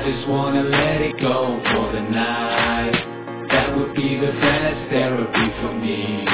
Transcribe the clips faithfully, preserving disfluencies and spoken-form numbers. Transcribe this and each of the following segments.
just wanna let it go for the night. That would be the best therapy for me.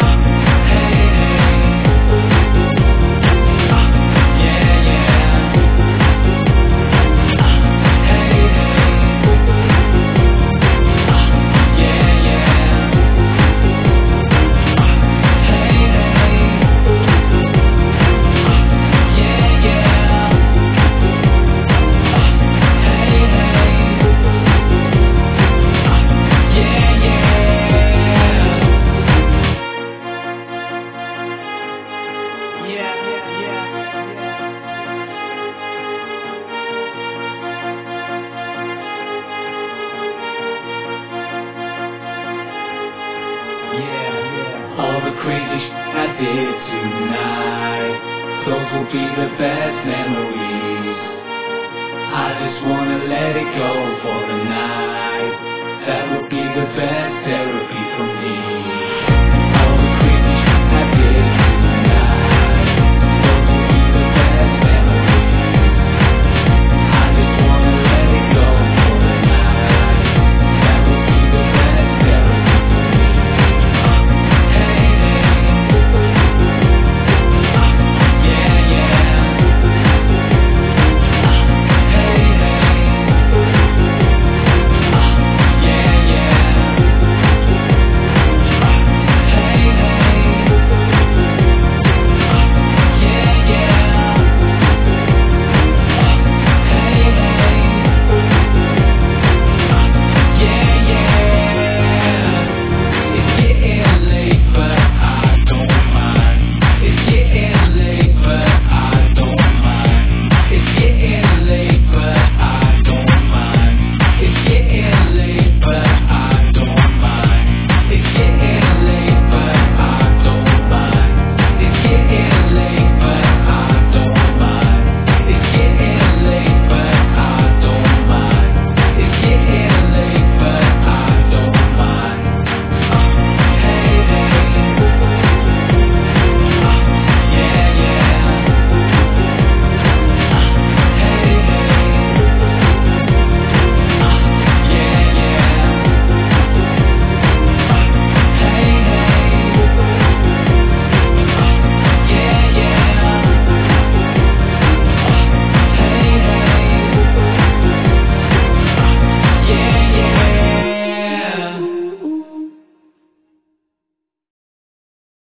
All the crazy shit I did tonight, those will be the best memories. I just wanna let it go for the night.